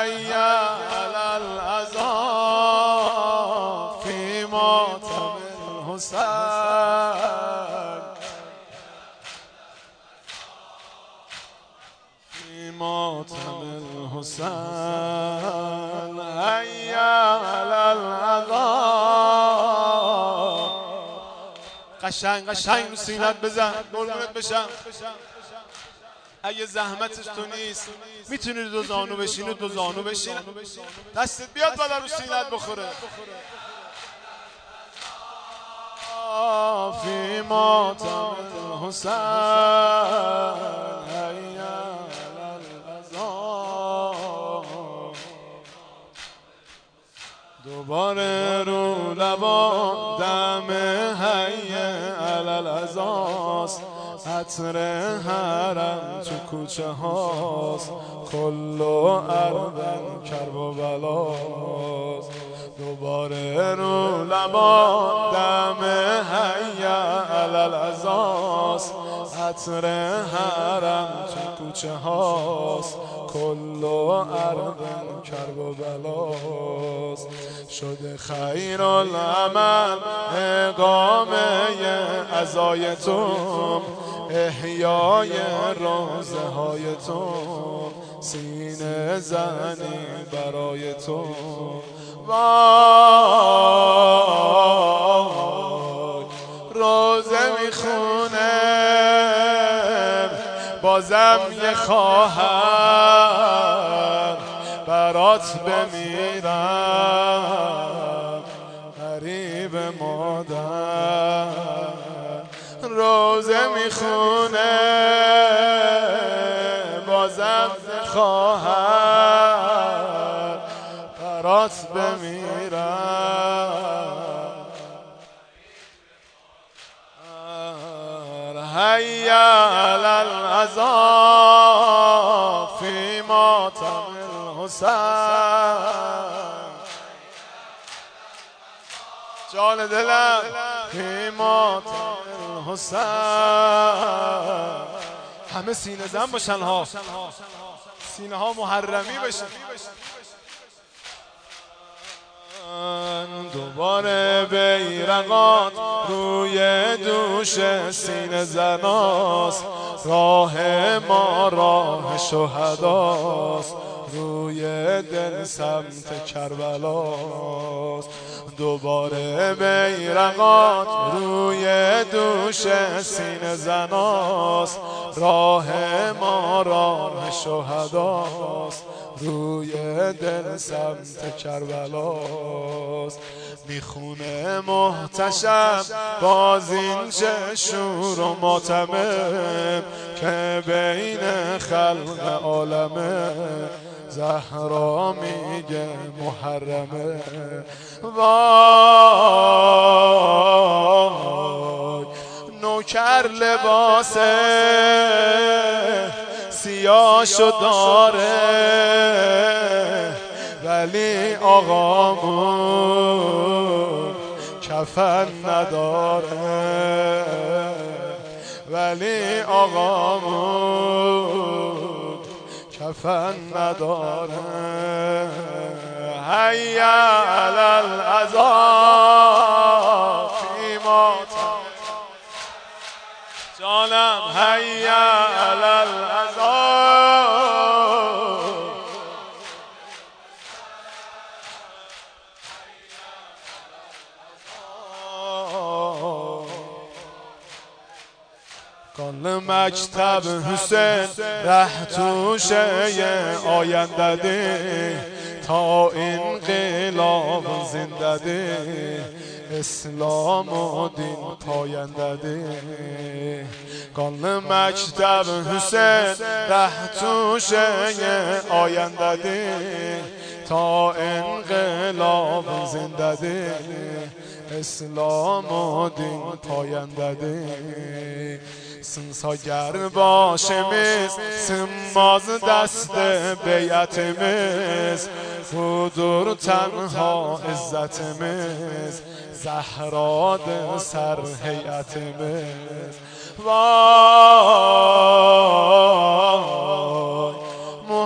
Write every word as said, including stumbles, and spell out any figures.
هيا على العزاء في ماتم الحسين في ماتم الحسين هيا على العزاء. قشنگ قشنگ رو سینت بزن قربونت بشم. اگه زحمتش تو نیست میتونی دو زانو بشین و دو زانو بشین دستت بیاد بالا رو سینت بخوره. فی ماتم الحسین هیا علی العزا. دوباره رو لبا دم هیا علی العزاست. عطر حرم تو کوچه هاست. کل و اردن کرب و بلاست. دوباره رو لبا دم هیا علی العزاست. عطر حرم تو کوچه هاست. کل و اردن کرب و بلاست. شده خیر العمل اقامه عزای تو. احیای روزه های تو. سینه زنی برای تو. وای روزه میخونه بازم یه خواهر برات بمیرم غریب مادر. روزه میخونه بازم خواهر برات بمیرم. هیا علی العزا فی ماتم الحسین. جان دلم فی ماتم الحسین. همه سینه زن باشن ها. سینه ها محرمی بشن. دوباره بیرقات روی دوش سینه زناست. راه ما راه شهداست. روی دل سمت کربلاست. دوباره بیرقات روی دوش سینه زناست. راه ما راه شهداست. روی دل سمت کربلاست. میخونه محتشم باز این چه شور و ماتمه که بین خلق عالمه. زهرا میگه محرمه. وای نوکر لباسه سیاهشو داره ولی آقامون کفن نداره. ولی آقامون کفن نداره. هیا علی العزا فی ماتم. جانم هیا علی العزا. کل مکتب حسین ره توشه آینده دی. تا انقلاب زنده دی. اسلام و دین پاینده دی. کل مکتب حسین ره توشه آینده دی. تا انقلاب زنده دی. اسلام و دین پاینده دی. سنساگر باشه میز سماز دست بیعت میز. بودور تنها عزت میز. زهرا ده سر هیئت میز. وای